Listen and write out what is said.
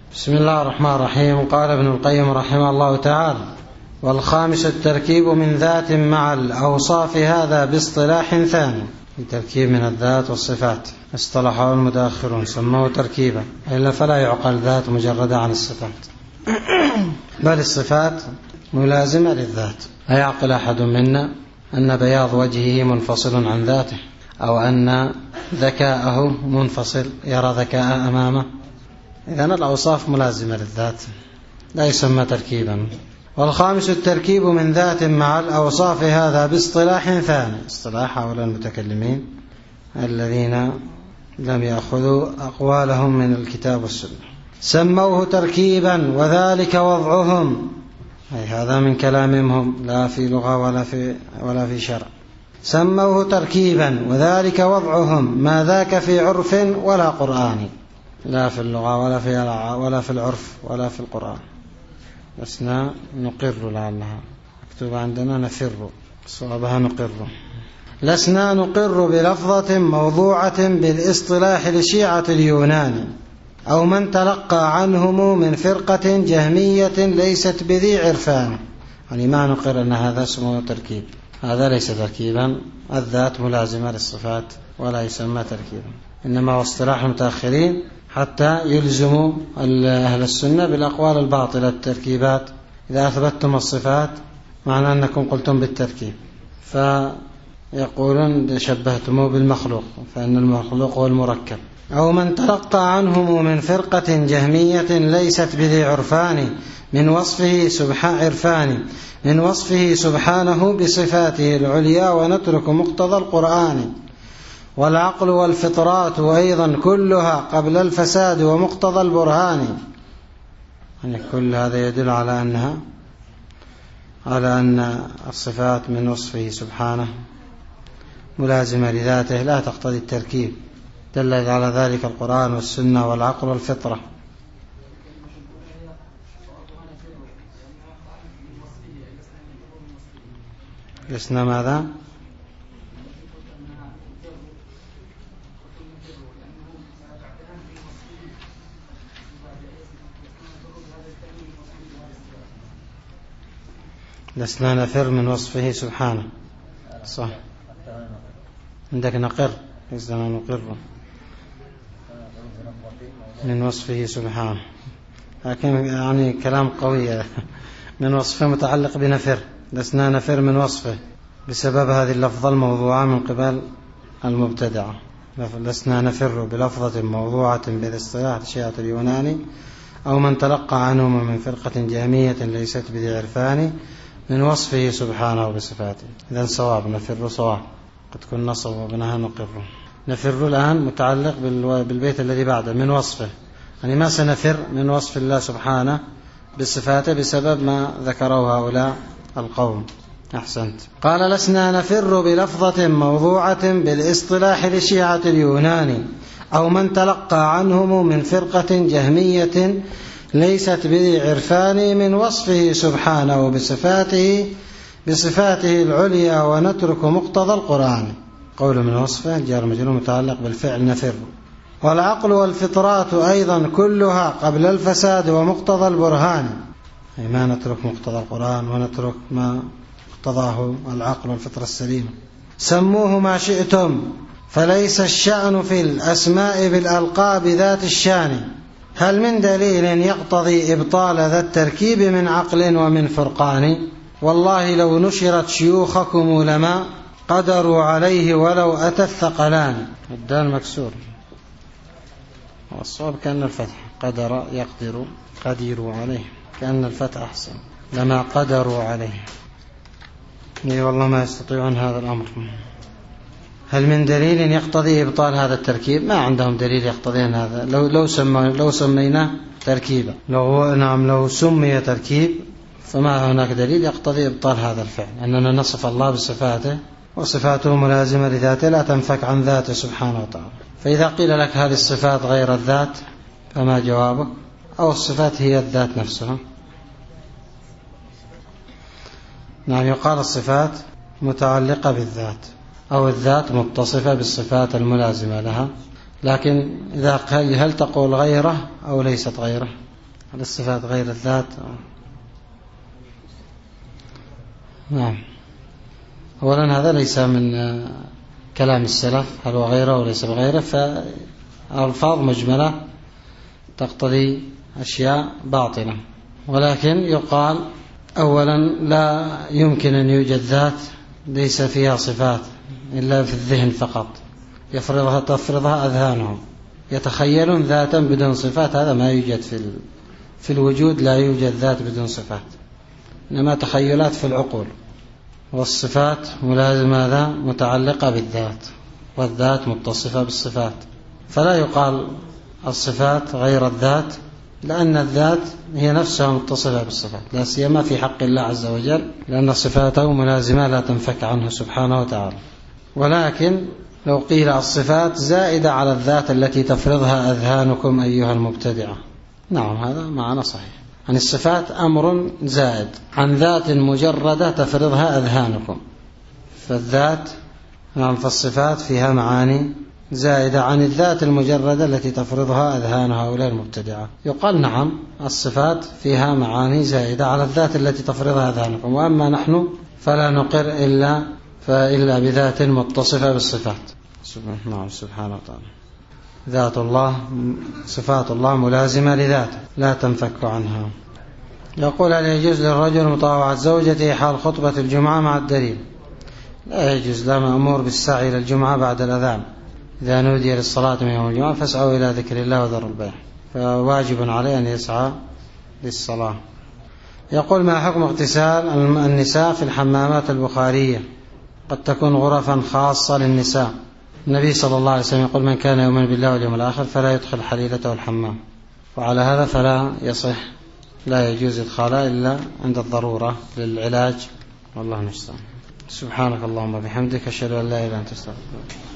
بسم الله الرحمن الرحيم. قال ابن القيم رحمه الله تعالى: والخامس التركيب من ذات مع الأوصاف، هذا باصطلاح ثاني. التركيب من الذات والصفات اصطلحه المتأخرون سموه تركيبا، إلا فلا يعقل ذات مجردة عن الصفات، بل الصفات ملازمة للذات. أيعقل أحد منا أن بياض وجهه منفصل عن ذاته، أو أن ذكاءه منفصل يرى ذكاء أمامه؟ إذن الأوصاف ملازمة للذات، لا يسمى تركيبا. والخامس التركيب من ذات مع الأوصاف، هذا باصطلاح ثاني، اصطلاح هؤلاء المتكلمين الذين لم يأخذوا أقوالهم من الكتاب والسنة، سموه تركيبا وذلك وضعهم، أي هذا من كلامهم لا في لغة ولا في شرع. سموه تركيبا وذلك وضعهم، ما ذاك في عرف ولا قرآن، لا في اللغة ولا في العرف ولا في القرآن. لسنا نقر، لعلها مكتوب عندنا نفر، صوابها نقر. لسنا نقر بلفظة موضوعة بالاصطلاح لشيعة اليونان، أو من تلقى عنهم من فرقة جهمية ليست بذي عرفان. يعني ما نقر أن هذا اسمه تركيب، هذا ليس تركيبا. الذات ملازمة للصفات ولا يسمى تركيبا، إنما هو اصطلاح المتأخرين حتى يلزموا أهل السنة بالأقوال الباطلة التركيبات. إذا أثبتتم الصفات معنى أنكم قلتم بالتركيب، فيقولون شبهتموه بالمخلوق، فإن المخلوق هو المركب. أو من تلقى عنهم من فرقة جهمية ليست بذي عرفان من وصفه سبحانه بصفاته العليا، ونترك مقتضى القرآن. والعقل والفطرات أيضا كلها قبل الفساد ومقتضى البرهان. يعني كل هذا يدل على أن الصفات من وصفه سبحانه ملازمة لذاته، لا تقتضي التركيب. دل على ذلك القرآن والسنة والعقل والفطرة. لسنا ماذا؟ لسنا نفر من وصفه سبحانه، صح. عندك نقر، لسنا نقر من وصفه سبحانه، لكن يعني كلام قوي. من وصفه متعلق بنفر، لسنا نفر من وصفه بسبب هذه اللفظة الموضوعة من قبل المبتدعة. لسنا نفر بلفظة موضوعة بالاصطلاح شيعة اليوناني، أو من تلقى عنهم من فرقة جهمية ليست بذي عرفان من وصفه سبحانه وبصفاته. إذن صواب، نفر صواب، قد كنا صوابناها نقر. نفر الآن متعلق بالبيت الذي بعده، من وصفه، يعني ما سنفر من وصف الله سبحانه بصفاته بسبب ما ذكره هؤلاء القوم. أحسنت. قال: لسنا نفر بلفظة موضوعة بالاصطلاح لشيعة اليونان، أو من تلقى عنهم من فرقة جهمية ليست بذي عرفان من وصفه سبحانه بصفاته العليا، ونترك مقتضى القرآن. قول من وصفه جار مجرور متعلق بالفعل نفر. والعقل والفطرات أيضا كلها قبل الفساد ومقتضى البرهان، أي ما نترك مقتضى القرآن ونترك ما اقتضاه العقل والفطرة السليمة. سموه ما شئتم، فليس الشأن في الأسماء بالألقاب ذات الشان. هل من دليل يقتضي إبطال ذا التركيب من عقل ومن فرقان؟ والله لو نشرت شيوخكم لما قدروا عليه ولو أتى الثقلان. الدال مكسور، والصواب كأن الفتح، قدر يقدر، قدروا عليه، كأن الفتح أحسن، لما قدروا عليه. والله ما يستطيعون هذا الأمر. هل من دليل يقتضي إبطال هذا التركيب؟ ما عندهم دليل يقتضي هذا. لو سميناه تركيبا، لو سمي تركيب، فما هناك دليل يقتضي إبطال هذا الفعل، أننا نصف الله بصفاته وصفاته ملازمة لذاته لا تنفك عن ذاته سبحانه وتعالى. فإذا قيل لك هذه الصفات غير الذات فما جوابك؟ أو الصفات هي الذات نفسها؟ نعم، يقال الصفات متعلقة بالذات، أو الذات متصفة بالصفات الملازمة لها. لكن إذا هل تقول غيره أو ليست غيره؟ هل الصفات غير الذات؟ نعم. أولا هذا ليس من كلام السلف، هل هو غيره أو ليس بغيره، فألفاظ مجملة تقتضي أشياء باطنة. ولكن يقال أولا لا يمكن أن يوجد ذات ليس فيها صفات إلا في الذهن فقط، تفرضها أذهانهم، يتخيلون ذاتا بدون صفات، هذا ما يوجد في الوجود، لا يوجد ذات بدون صفات، إنما تخيلات في العقول. والصفات ملازمة ماذا؟ متعلقة بالذات، والذات متصفة بالصفات، فلا يقال الصفات غير الذات، لأن الذات هي نفسها متصفة بالصفات، لا سيما في حق الله عز وجل، لأن صفاته ملازمة لا تنفك عنه سبحانه وتعالى. ولكن لو قيل الصفات زائدة على الذات التي تفرضها أذهانكم أيها المبتدعة، نعم هذا معنى صحيح، عن الصفات أمر زائد عن ذات مجردة تفرضها أذهانكم، فالذات نعم، فالصفات فيها معاني زائدة عن الذات المجردة التي تفرضها أذهان هؤلاء المبتدعة. يقال نعم الصفات فيها معاني زائدة على الذات التي تفرضها أذهانكم، وأما نحن فلا نقر إلا بذات متصفة بالصفات. نعم سبحانه وتعالى، ذات الله صفات الله ملازمة لذاته لا تنفك عنها. يقول هل يجوز للرجل مطاوعة زوجته حال خطبة الجمعة مع الدليل؟ لا يجوز، لا مأمور بالسعي إلى الجمعة بعد الأذان، إذا نودي للصلاة من يوم الجمعة فاسعوا إلى ذكر الله وذروا البيع، فواجب عليه أن يسعى للصلاة. يقول ما حكم اغتسال النساء في الحمامات البخارية؟ قد تكون غرفا خاصة للنساء، النبي صلى الله عليه وسلم يقول من كان يؤمن بالله واليوم الآخر فلا يدخل حليلته الحمام، وعلى هذا فلا يصح، لا يجوز إدخالها إلا عند الضرورة للعلاج، والله المستعان. سبحانك اللهم وبحمدك، أشهد أن لا إله إلا أنت، أستغفرك.